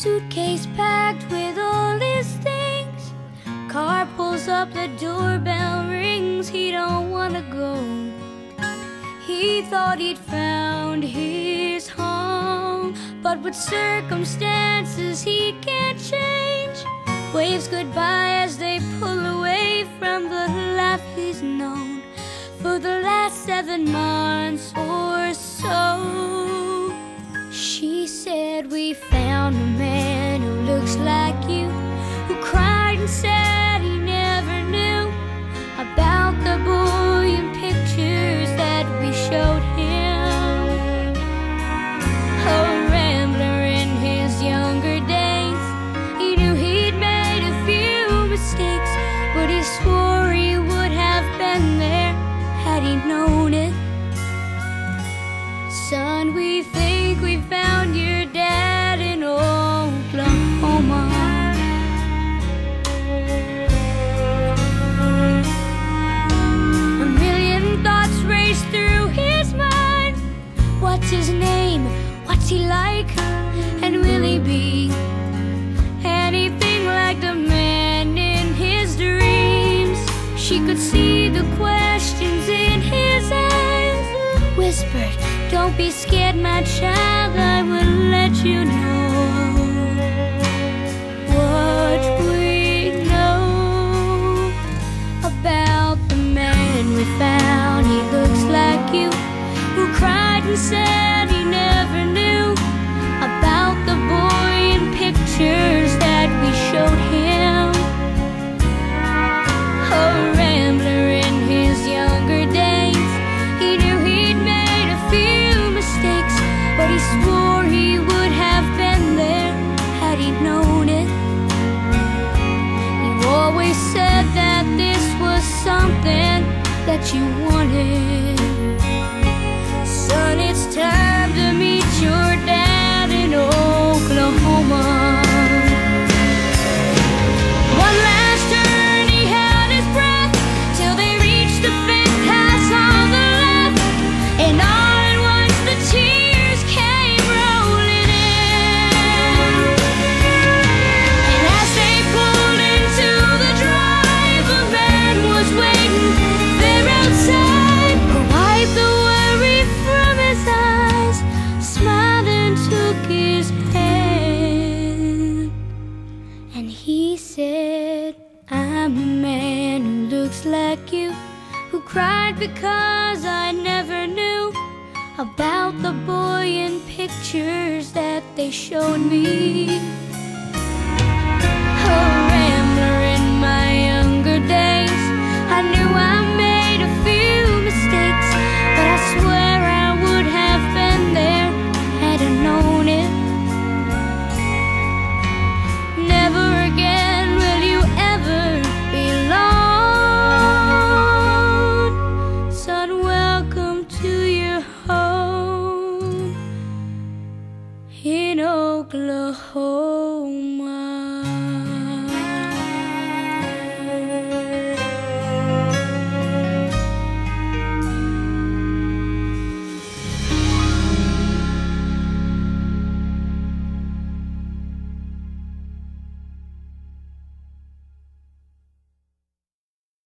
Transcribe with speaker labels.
Speaker 1: suitcase packed with all his things. Car pulls up, the doorbell rings. He don't wanna go. He thought he'd found his home, but with circumstances he can't change. Waves goodbye as they pull away from the life he's known for the last 7 months or so. She said, we found a man who looks like you, who cried and said he never knew about the boy in pictures that we showed him. A rambler in his younger days, he knew he'd made a few mistakes, but he swore he would have been there had he known it. Son, we think we found your dad in Oklahoma. A million thoughts raced through his mind. What's his name? What's he like? And will he be anything like the man in his dreams? She could see the questions in his eyes. Whispered, don't be scared, my child, I will let you know what we know about the man we found. He looks like you, who cried and said he never knew about the boy in pictures that we showed him. A rambler in his younger days, he knew he'd made a few mistakes, but he swore he would have been there had he known it. You always said that this was something that you wanted. Son, it's time to meet your dad in Oklahoma. One last turn, he held his breath till they reached the 5th house on the left, and all at once the tears came rolling in. And as they pulled into the drive, a man was waiting there outside, who wiped the worry from his eyes, smiled and took his hand. And he said, I'm a man who looks like you, who cried because I never knew about the boy in pictures that they showed me.